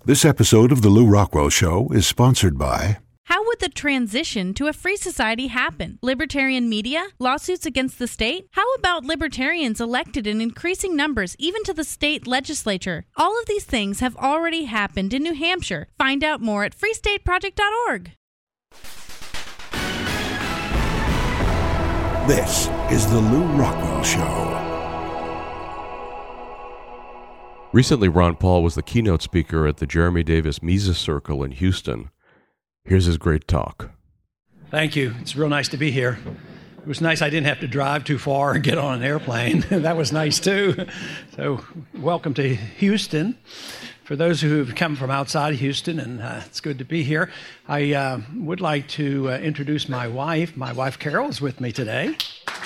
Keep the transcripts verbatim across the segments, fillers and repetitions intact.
This episode of The Lou Rockwell Show is sponsored by... How would the transition to a free society happen? Libertarian media? Lawsuits against the state? How about libertarians elected in increasing numbers, even to the state legislature? All of these things have already happened in New Hampshire. Find out more at free state project dot org. This is The Lou Rockwell Show. Recently, Ron Paul was the keynote speaker at the Jeremy Davis Mises Circle in Houston. Here's his great talk. Thank you. It's real nice to be here. It was nice I didn't have to drive too far and get on an airplane. That was nice, too. So welcome to Houston. For those who have come from outside of Houston, and uh, it's good to be here, I uh, would like to uh, introduce my wife. My wife, Carol, is with me today.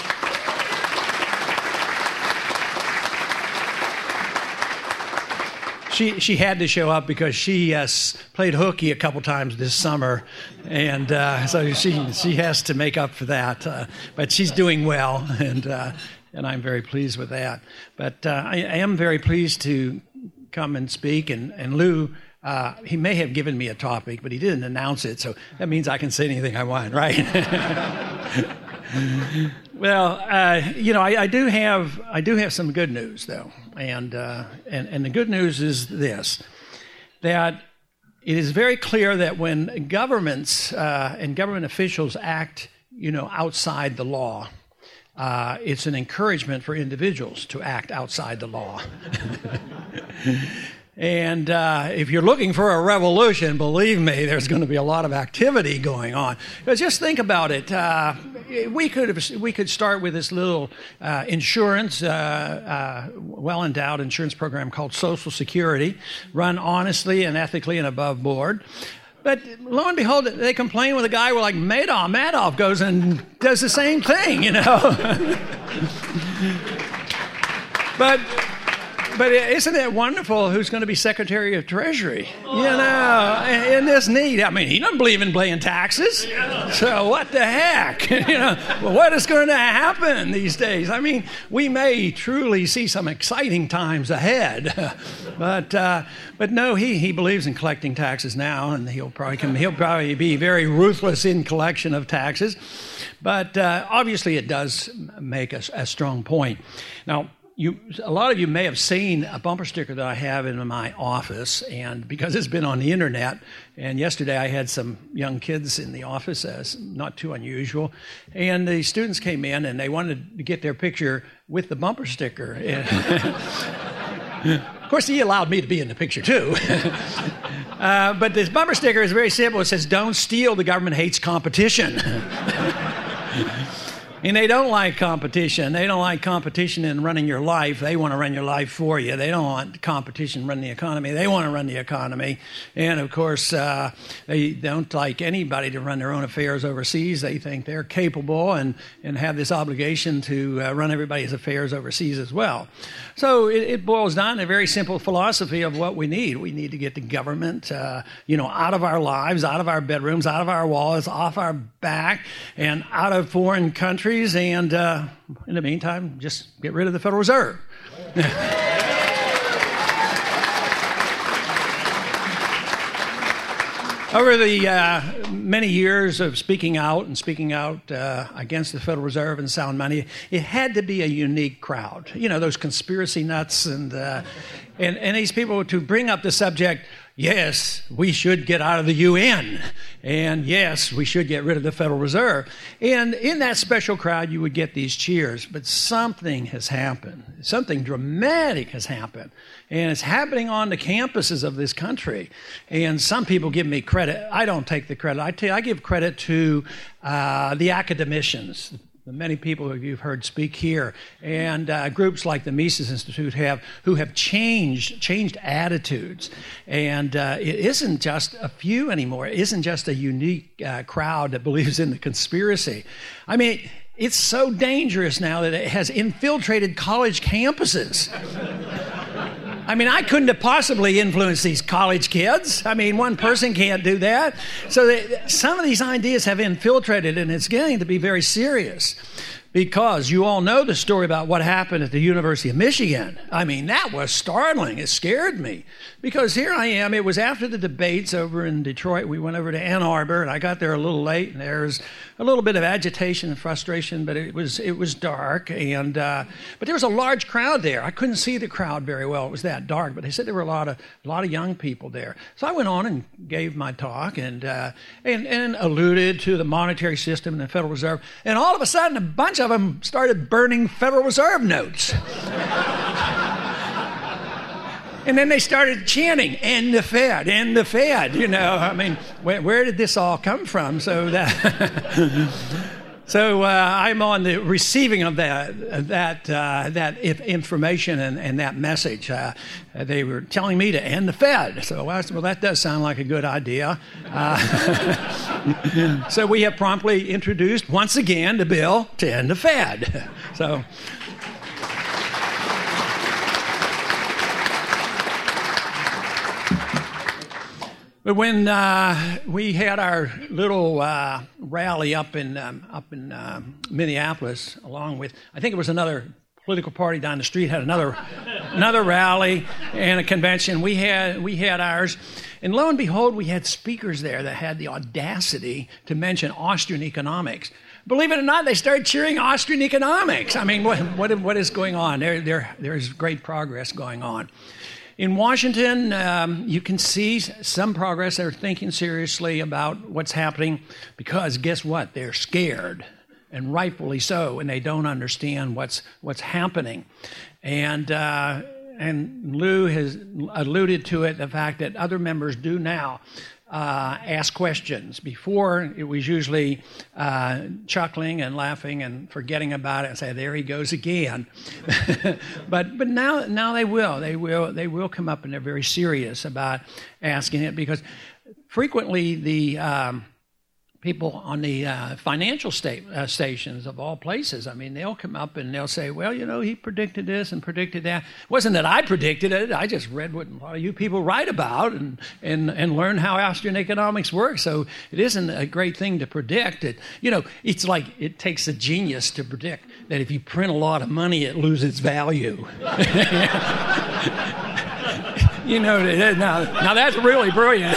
She she had to show up because she uh, played hooky a couple times this summer, and uh, so she she has to make up for that. Uh, but she's doing well, and uh, and I'm very pleased with that. But uh, I, I am very pleased to come and speak. And and Lou, uh, he may have given me a topic, but he didn't announce it, so that means I can say anything I want, right? Well, uh, you know, I, I do have I do have some good news, though, and uh, and and the good news is this: that it is very clear that when governments uh, and government officials act, you know, outside the law, uh, it's an encouragement for individuals to act outside the law. And uh, if you're looking for a revolution, believe me, there's going to be a lot of activity going on. But just think about it. Uh, we could have, we could start with this little uh, insurance, uh, uh, well-endowed insurance program called Social Security, run honestly and ethically and above board. But lo and behold, they complain with a guy like Madoff. Madoff goes and does the same thing, you know. But... But isn't it wonderful who's going to be Secretary of Treasury? You know, isn't this neat? I mean, he doesn't believe in paying taxes. So what the heck? You know, well, what is going to happen these days? I mean, we may truly see some exciting times ahead. But uh, but no, he, he believes in collecting taxes now, and he'll probably he'll probably be very ruthless in collection of taxes. But uh, obviously, it does make a, a strong point. Now, You, a lot of you may have seen a bumper sticker that I have in my office, and because it's been on the internet, and yesterday I had some young kids in the office, as not too unusual, and the students came in and they wanted to get their picture with the bumper sticker. Of course, he allowed me to be in the picture too. uh, but this bumper sticker is very simple. It says, "Don't steal, the government hates competition." And they don't like competition. They don't like competition in running your life. They want to run your life for you. They don't want competition running the economy. They want to run the economy. And, of course, uh, they don't like anybody to run their own affairs overseas. They think they're capable and, and have this obligation to uh, run everybody's affairs overseas as well. So it, it boils down to a very simple philosophy of what we need. We need to get the government, uh, you know, out of our lives, out of our bedrooms, out of our walls, off our back, and out of foreign countries. And uh, in the meantime, just get rid of the Federal Reserve. Over the uh, many years of speaking out and speaking out uh, against the Federal Reserve and sound money, it had to be a unique crowd. You know, those conspiracy nuts and uh, and, and these people to bring up the subject. Yes, we should get out of the U N, and yes, we should get rid of the Federal Reserve. And in that special crowd, you would get these cheers, but something has happened. Something dramatic has happened, and it's happening on the campuses of this country. And some people give me credit. I don't take the credit. I, tell you, I give credit to uh, the academicians, the many people who you've heard speak here, and uh, groups like the Mises Institute have who have changed changed attitudes. And uh, it isn't just a few anymore. It isn't just a unique uh, crowd that believes in the conspiracy. I mean, it's so dangerous now that it has infiltrated college campuses. I mean, I couldn't have possibly influenced these college kids. I mean, one person can't do that. So they, some of these ideas have infiltrated, and it's getting to be very serious. Because you all know the story about what happened at the University of Michigan. I mean, that was startling. It scared me. Because here I am. It was after the debates over in Detroit. We went over to Ann Arbor, and I got there a little late, and there was a little bit of agitation and frustration, but it was it was dark. And uh, but there was a large crowd there. I couldn't see the crowd very well. It was that dark. But they said there were a lot of a lot of young people there. So I went on and gave my talk and uh, and and alluded to the monetary system and the Federal Reserve. And all of a sudden, a bunch of them started burning Federal Reserve notes. And then they started chanting, "And the Fed, and the Fed." You know, I mean, where, where did this all come from? So that, so uh, I'm on the receiving of that that uh, that information and, and that message. Uh, they were telling me to end the Fed. So I said, well, that does sound like a good idea. Uh, so we have promptly introduced once again the bill to end the Fed. So. But when uh, we had our little uh, rally up in um, up in uh, Minneapolis, along with I think it was another political party down the street had another another rally and a convention. We had we had ours, and lo and behold, we had speakers there that had the audacity to mention Austrian economics. Believe it or not, they started cheering Austrian economics. I mean, what what what is going on? There there there's great progress going on. In Washington, um, you can see some progress. They're thinking seriously about what's happening because guess what? They're scared, and rightfully so, and they don't understand what's what's happening. And uh, and Lou has alluded to it, the fact that other members do now uh, ask questions. Before, it was usually uh, chuckling and laughing and forgetting about it and say, "There he goes again." but but now now they will they will they will come up and they're very serious about asking it, because frequently the um, people on the uh, financial state, uh, stations of all places, I mean, they'll come up and they'll say, "Well, you know, he predicted this and predicted that." It wasn't that I predicted it. I just read what a lot of you people write about and and and learn how Austrian economics works. So it isn't a great thing to predict. It, you know, it's like it takes a genius to predict that if you print a lot of money, it loses its value. You know, now, now that's really brilliant.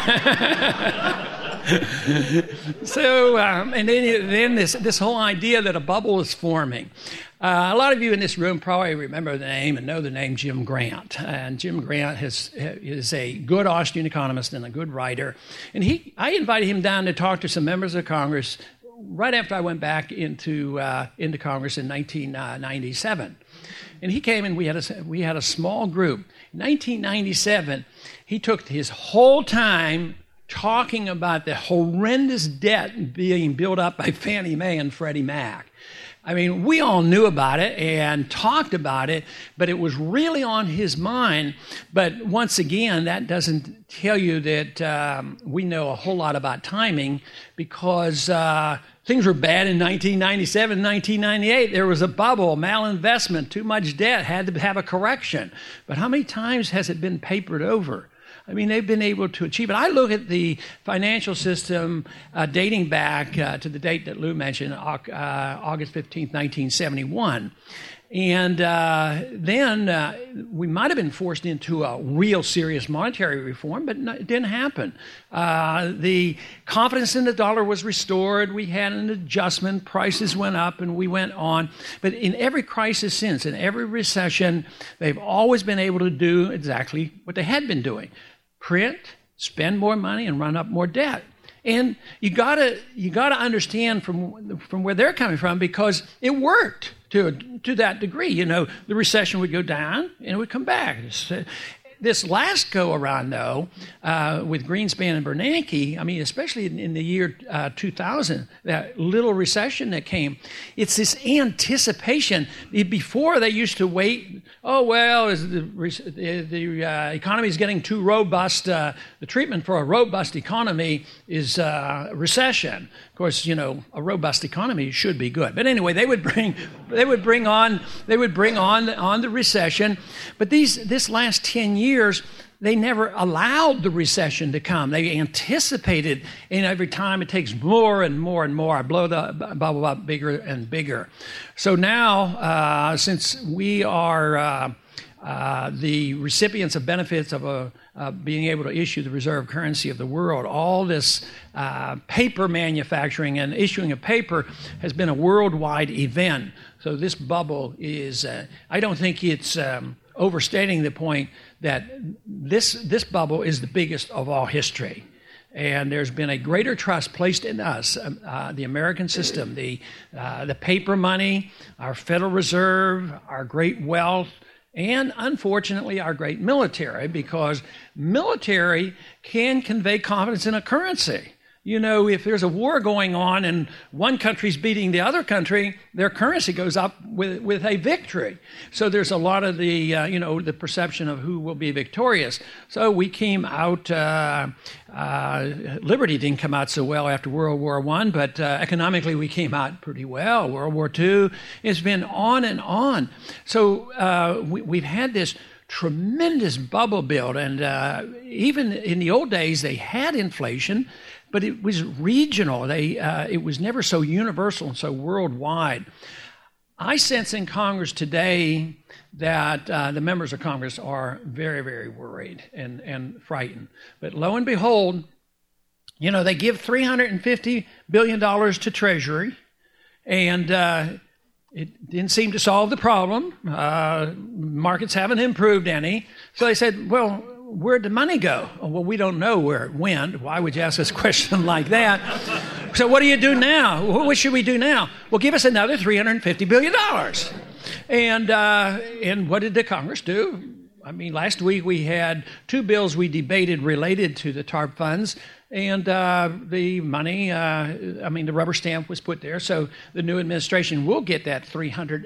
So, um, and then, then this, this whole idea that a bubble is forming. Uh, a lot of you in this room probably remember the name and know the name Jim Grant. And Jim Grant has, is a good Austrian economist and a good writer. And he, I invited him down to talk to some members of Congress right after I went back into, uh, into Congress in nineteen ninety-seven. And he came and we had a, we had a small group. In nineteen ninety-seven, he took his whole time talking about the horrendous debt being built up by Fannie Mae and Freddie Mac. I mean, we all knew about it and talked about it, but it was really on his mind. But once again, that doesn't tell you that um, we know a whole lot about timing, because uh, things were bad in nineteen ninety-seven, nineteen ninety-eight. There was a bubble, malinvestment, too much debt, had to have a correction. But how many times has it been papered over? I mean, they've been able to achieve it. I look at the financial system uh, dating back uh, to the date that Lou mentioned, uh, August fifteenth, nineteen seventy-one. And uh, then uh, we might have been forced into a real serious monetary reform, but no, it didn't happen. Uh, the confidence in the dollar was restored. We had an adjustment. Prices went up, and we went on. But in every crisis since, in every recession, they've always been able to do exactly what they had been doing: print, spend more money, and run up more debt. And you gotta you gotta understand from from where they're coming from, because it worked to to that degree. You know, the recession would go down and it would come back. This last go around, though, uh, with Greenspan and Bernanke, I mean, especially in, in the year uh, two thousand, that little recession that came, it's this anticipation. Before, they used to wait. Oh well, is the, the, the uh, economy is getting too robust. Uh, the treatment for a robust economy is uh, recession. Of course, you know, a robust economy should be good. But anyway, they would bring they would bring on they would bring on on the recession. But these this last ten years. Years, they never allowed the recession to come. They anticipated, and every time it takes more and more and more. I blow the bubble up bigger and bigger. So now, uh, since we are uh, uh, the recipients of benefits of a, uh, being able to issue the reserve currency of the world, all this uh, paper manufacturing and issuing of paper has been a worldwide event. So this bubble is, uh, I don't think it's um, overstating the point that this this bubble is the biggest of all history. And there's been a greater trust placed in us, uh, the American system, the, uh, the paper money, our Federal Reserve, our great wealth, and unfortunately our great military, because military can convey confidence in a currency. You know, if there's a war going on and one country's beating the other country, their currency goes up with with a victory. So there's a lot of the, uh, you know, the perception of who will be victorious. So we came out, uh, uh, liberty didn't come out so well after World War One, but uh, economically we came out pretty well. World War Two, it's been on and on. So uh, we, we've had this tremendous bubble build, and uh, even in the old days they had inflation, but it was regional. They, uh, it was never so universal and so worldwide. I sense in Congress today that uh, the members of Congress are very, very worried and, and frightened. But lo and behold, you know, they give three hundred fifty billion dollars to Treasury, and uh, it didn't seem to solve the problem. Uh, markets haven't improved any. So they said, well, where'd the money go? Oh, well, we don't know where it went. Why would you ask us a question like that? So what do you do now? What should we do now? Well, give us another three hundred fifty billion dollars. And, uh, and what did the Congress do? I mean, last week we had two bills we debated related to the TARP funds, and uh, the money, uh, I mean, the rubber stamp was put there, so the new administration will get that three hundred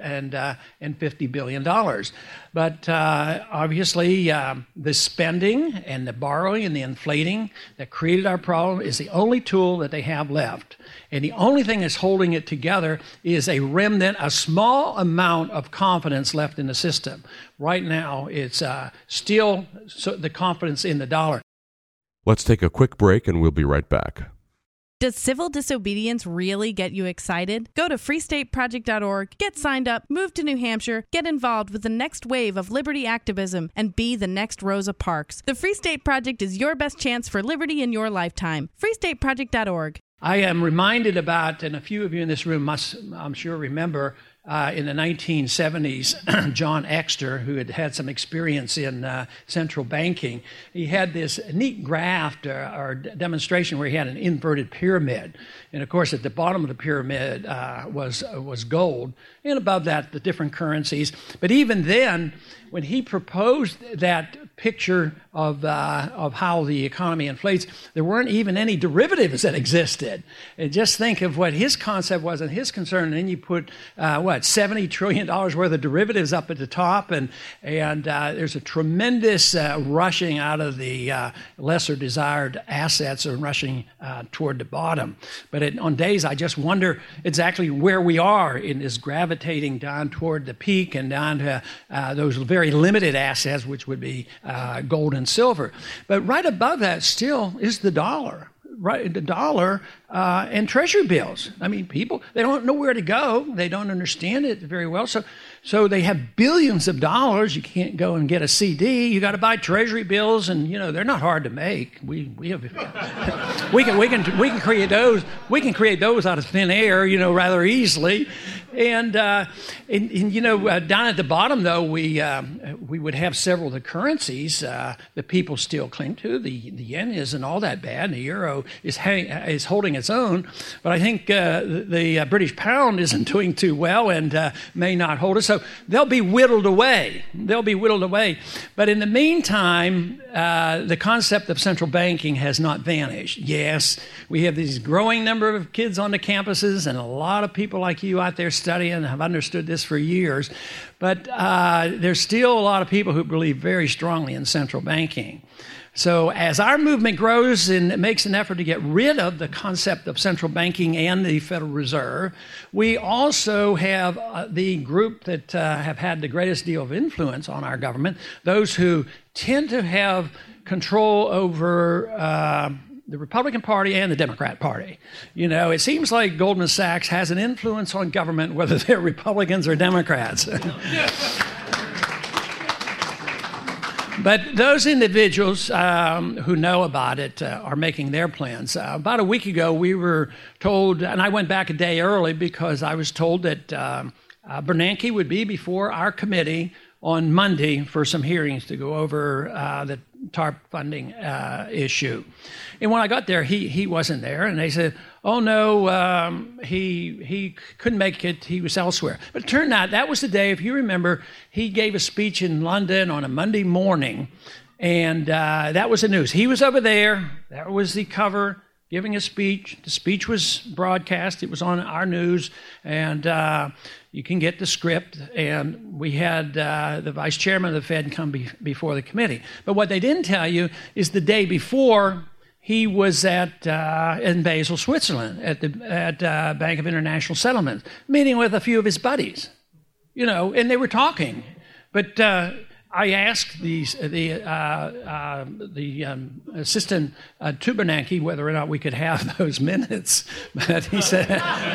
fifty billion dollars. But uh, obviously, uh, the spending and the borrowing and the inflating that created our problem is the only tool that they have left. And the only thing that's holding it together is a remnant, a small amount of confidence left in the system. Right now, it's uh, still so the confidence in the dollar. Let's take a quick break and we'll be right back. Does civil disobedience really get you excited? Go to free state project dot org, get signed up, move to New Hampshire, get involved with the next wave of liberty activism, and be the next Rosa Parks. The Free State Project is your best chance for liberty in your lifetime. free state project dot org. I am reminded about, and a few of you in this room must, I'm sure, remember, uh, in the nineteen seventies, John Exter, who had had some experience in uh, central banking, he had this neat graph or, or demonstration where he had an inverted pyramid. And of course, at the bottom of the pyramid uh, was, uh, was gold, and above that, the different currencies. But even then, when he proposed that picture of uh, of how the economy inflates, there weren't even any derivatives that existed. And just think of what his concept was and his concern, and then you put, uh, what, seventy trillion dollars worth of derivatives up at the top, and and uh, there's a tremendous uh, rushing out of the uh, lesser desired assets and rushing uh, toward the bottom. But it, on days, I just wonder exactly where we are in this gravitating down toward the peak and down to uh, those very limited assets, which would be uh, gold and silver. But right above that still is the dollar. Right, the dollar uh, and treasury bills. I mean, people, they don't know where to go. They don't understand it very well. So so they have billions of dollars. You can't go and get a C D. You got to buy treasury bills, and, you know, they're not hard to make. We we have we can we can we can create those. We can create those out of thin air, you know, rather easily. And, uh, and, and you know, uh, down at the bottom, though, we um, we would have several of the currencies uh, that people still cling to. The the yen isn't all that bad. The euro is hang, is holding its own. But I think uh, the, the uh, British pound isn't doing too well and uh, may not hold us. So they'll be whittled away. They'll be whittled away. But in the meantime, uh, the concept of central banking has not vanished. Yes, we have these growing number of kids on the campuses and a lot of people like you out there studying and have understood this for years. But uh, there's still a lot of people who believe very strongly in central banking. So as our movement grows and makes an effort to get rid of the concept of central banking and the Federal Reserve, we also have uh, the group that uh, have had the greatest deal of influence on our government, those who tend to have control over uh, the Republican Party and the Democrat Party. You know, it seems like Goldman Sachs has an influence on government, whether they're Republicans or Democrats. But those individuals um, who know about it uh, are making their plans. Uh, about a week ago, we were told, and I went back a day early because I was told that um, uh, Bernanke would be before our committee on Monday for some hearings to go over uh, the TARP funding uh, issue. And when I got there, he he wasn't there, and they said, oh, no, um, he he couldn't make it. He was elsewhere. But it turned out that was the day, if you remember, he gave a speech in London on a Monday morning, and uh, that was the news. He was over there. That was the cover, giving a speech. The speech was broadcast. It was on our news, and uh, you can get the script. And we had uh, the vice chairman of the Fed come be- before the committee. But what they didn't tell you is the day before, he was at uh, in Basel, Switzerland, at the at uh, Bank of International Settlements, meeting with a few of his buddies, you know, and they were talking. But uh, I asked the the uh, uh, the um, assistant uh, to Bernanke whether or not we could have those minutes, but he said,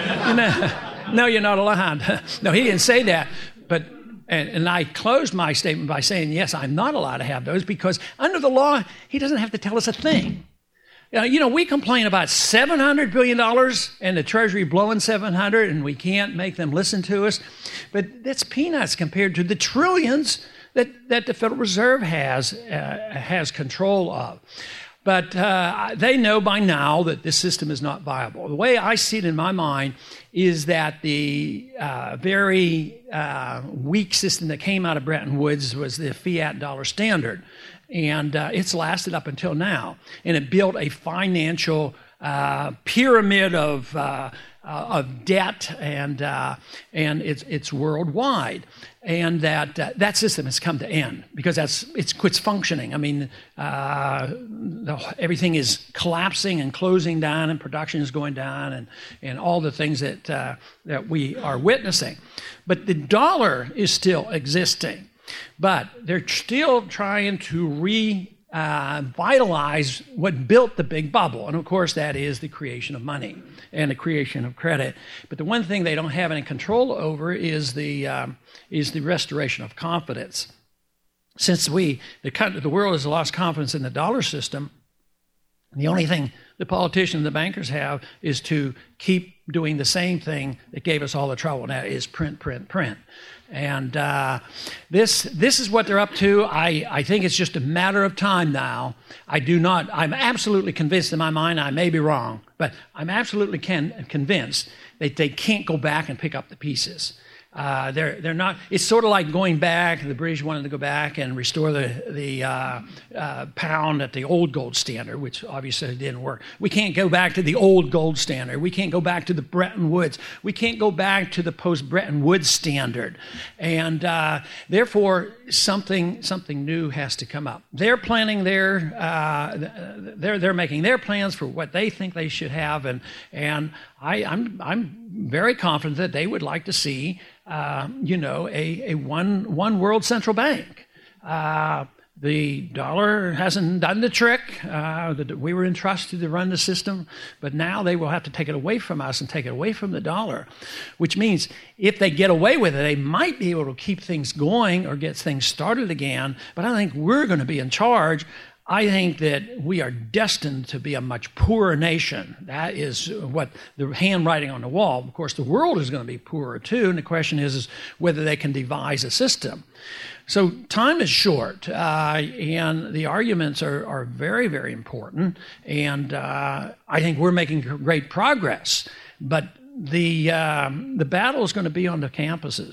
"No, no, you're not allowed." No, he didn't say that, but. And, and I closed my statement by saying, yes, I'm not allowed to have those because under the law, he doesn't have to tell us a thing. Uh, you know, we complain about seven hundred billion dollars and the Treasury blowing seven hundred and we can't make them listen to us. But that's peanuts compared to the trillions that, that the Federal Reserve has, uh, has control of. But uh, they know by now that this system is not viable. The way I see it in my mind is that the uh, very uh, weak system that came out of Bretton Woods was the fiat dollar standard. And uh, it's lasted up until now. And it built a financial uh, pyramid of uh, uh, of debt, and uh, and it's it's worldwide. And that uh, that system has come to end because that's it's quits functioning. I mean, uh, the, everything is collapsing and closing down, and production is going down, and and all the things that uh, that we are witnessing. But the dollar is still existing. But they're still trying to revitalize uh, what built the big bubble. And of course, that is the creation of money and the creation of credit. But the one thing they don't have any control over is the um, is the restoration of confidence. Since we, the, the world has lost confidence in the dollar system, the only thing the politicians and the bankers have is to keep doing the same thing that gave us all the trouble. Now is print, print, print. And uh, this this is what they're up to. I, I think it's just a matter of time now. I do not, I'm absolutely convinced in my mind, I may be wrong, but I'm absolutely can, convinced that they can't go back and pick up the pieces. Uh, they're they're not. It's sort of like going back. The British wanted to go back and restore the the uh, uh, pound at the old gold standard, which obviously didn't work. We can't go back to the old gold standard. We can't go back to the Bretton Woods. We can't go back to the post-Bretton Woods standard, and uh, therefore something something new has to come up. They're planning their uh, they're they're making their plans for what they think they should have, and and I, I'm I'm very confident that they would like to see. Uh, you know, a, a one one world central bank. Uh, the dollar hasn't done the trick. Uh, the, we were entrusted to run the system, but now they will have to take it away from us and take it away from the dollar, which means if they get away with it, they might be able to keep things going or get things started again, but I don't think we're going to be in charge. I think that we are destined to be a much poorer nation. That is what the handwriting on the wall. Of course, the world is going to be poorer too, and the question is, is whether they can devise a system. So time is short, uh, and the arguments are, are very, very important, and uh, I think we're making great progress. But the, um, the battle is going to be on the campuses.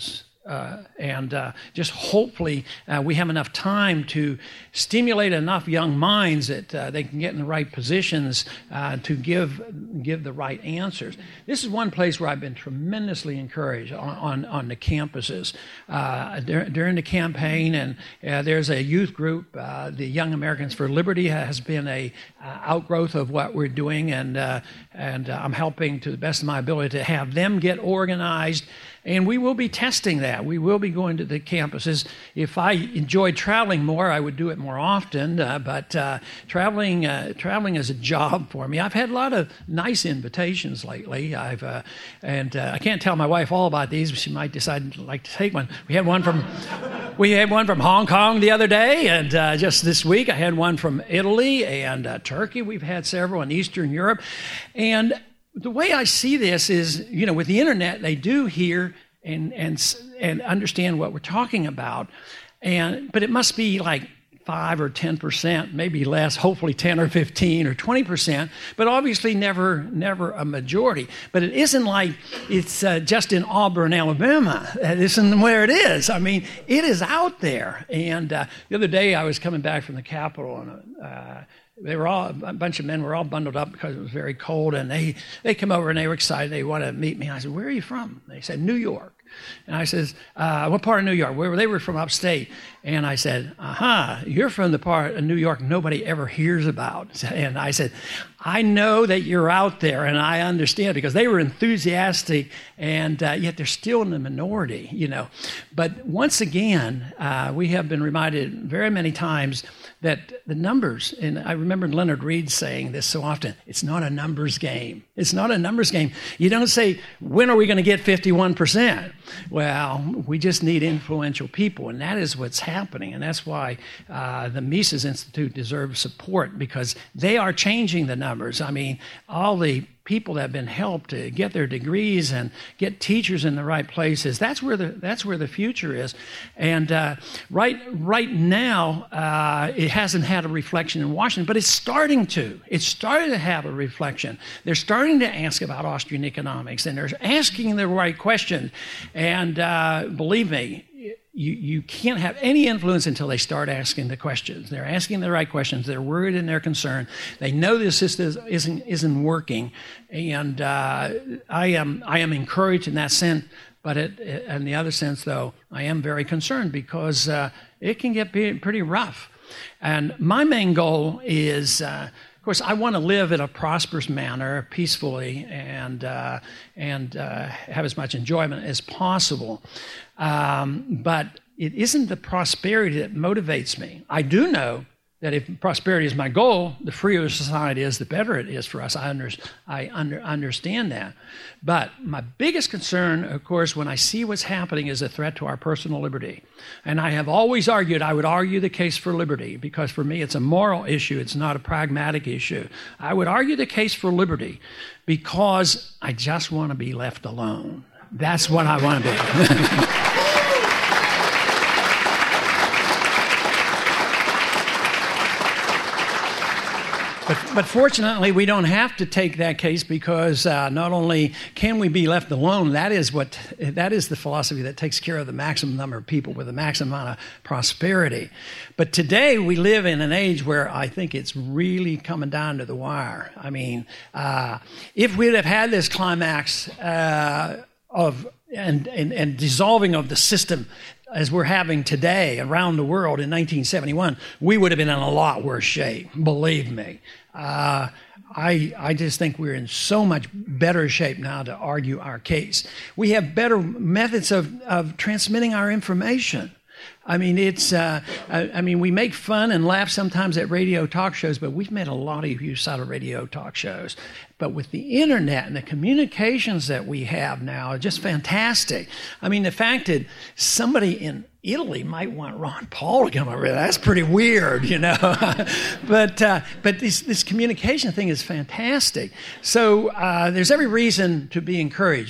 Uh, and uh, just hopefully uh, we have enough time to stimulate enough young minds that uh, they can get in the right positions uh, to give give the right answers. This is one place where I've been tremendously encouraged on, on, on the campuses. Uh, dur- during the campaign, and uh, there's a youth group, uh, the Young Americans for Liberty has been a uh, outgrowth of what we're doing, and, uh, and uh, I'm helping to the best of my ability to have them get organized. And we will be testing that. We will be going to the campuses. If I enjoyed traveling more, I would do it more often. Uh, but uh, traveling, uh, traveling is a job for me. I've had a lot of nice invitations lately. I've, uh, and uh, I can't tell my wife all about these, but she might decide to like to take one. We had one from, we had one from Hong Kong the other day, and uh, just this week I had one from Italy and uh, Turkey. We've had several in Eastern Europe, and the way I see this is, you know, with the internet, they do hear and and and understand what we're talking about, and but it must be like five or ten percent, maybe less, hopefully ten or fifteen or twenty percent, but obviously never never a majority. But it isn't like it's uh, just in Auburn, Alabama. That isn't where it is. I mean, it is out there. And uh, the other day I was coming back from the Capitol, and uh, They were all, a bunch of men were all bundled up because it was very cold, and they, they come over and they were excited. They wanted to meet me. I said, "Where are you from?" They said, "New York." And I says, uh, "What part of New York?" Where they were from upstate. And I said, "Aha, you're from the part of New York nobody ever hears about." And I said, "I know that you're out there, and I understand," because they were enthusiastic, and uh, yet they're still in the minority, you know. But once again, uh, we have been reminded very many times that the numbers, and I remember Leonard Reed saying this so often, it's not a numbers game. It's not a numbers game. You don't say, when are we going to get fifty-one percent? Well, we just need influential people, and that is what's happening, and that's why uh, the Mises Institute deserves support, because they are changing the numbers. I mean, all the people that have been helped to get their degrees and get teachers in the right places. That's where the that's where the future is. And uh, right right now, uh, it hasn't had a reflection in Washington, but it's starting to. It's starting to have a reflection. They're starting to ask about Austrian economics, and they're asking the right questions. And uh, believe me, You, you can't have any influence until they start asking the questions. They're asking the right questions. They're worried and they're concerned. They know this system isn't isn't working, and uh, I am I am encouraged in that sense. But it, in the other sense, though, I am very concerned because uh, it can get pretty rough. And my main goal is, uh, of course, I want to live in a prosperous manner, peacefully, and uh, and uh, have as much enjoyment as possible. Um, but it isn't the prosperity that motivates me. I do know that if prosperity is my goal, the freer society is, the better it is for us. I, under, I under, understand that. But my biggest concern, of course, when I see what's happening is a threat to our personal liberty. And I have always argued, I would argue the case for liberty, because for me it's a moral issue, it's not a pragmatic issue. I would argue the case for liberty because I just want to be left alone. That's what I want to be. But, but fortunately, we don't have to take that case because uh, not only can we be left alone, that is what that is the philosophy that takes care of the maximum number of people with the maximum amount of prosperity. But today we live in an age where I think it's really coming down to the wire. I mean, uh, if we'd have had this climax uh, of and, and, and dissolving of the system as we're having today around the world in nineteen seventy-one, we would have been in a lot worse shape, believe me. Uh, I, I just think we're in so much better shape now to argue our case. We have better methods of, of transmitting our information. I mean, it's. Uh, I, I mean, we make fun and laugh sometimes at radio talk shows, but we've made a lot of use out of radio talk shows. But with the internet and the communications that we have now, are just fantastic. I mean, the fact that somebody in Italy might want Ron Paul to come over there, that's pretty weird, you know. but uh, but this, this communication thing is fantastic. So uh, there's every reason to be encouraged.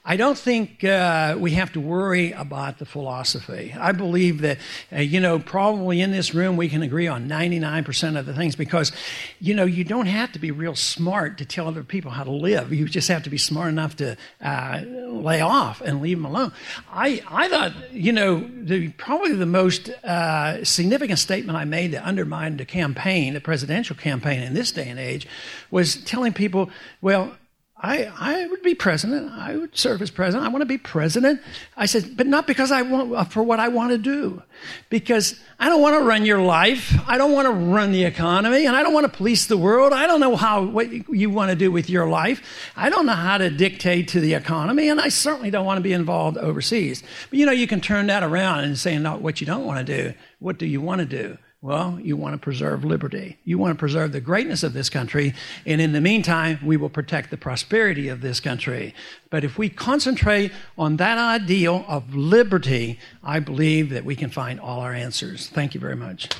I don't think uh, we have to worry about the philosophy. I believe that, uh, you know, probably in this room we can agree on ninety-nine percent of the things because, you know, you don't have to be real smart to tell other people how to live. You just have to be smart enough to uh, lay off and leave them alone. I, I thought, you know, the, probably the most uh, significant statement I made that undermined the campaign, the presidential campaign in this day and age, was telling people, well, I, I would be president. I would serve as president. I want to be president. I said, but not because I want, for what I want to do. Because I don't want to run your life. I don't want to run the economy. And I don't want to police the world. I don't know how, what you want to do with your life. I don't know how to dictate to the economy. And I certainly don't want to be involved overseas. But you know, you can turn that around and say, not what you don't want to do. What do you want to do? Well, you want to preserve liberty. You want to preserve the greatness of this country. And in the meantime, we will protect the prosperity of this country. But if we concentrate on that ideal of liberty, I believe that we can find all our answers. Thank you very much.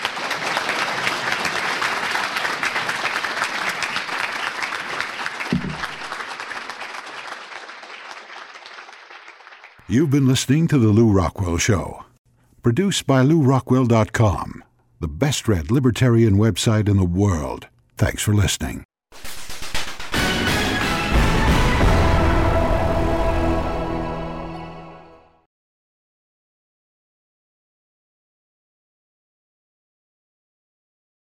You've been listening to The Lew Rockwell Show. Produced by Lew Rockwell dot com, the best-read libertarian website in the world. Thanks for listening.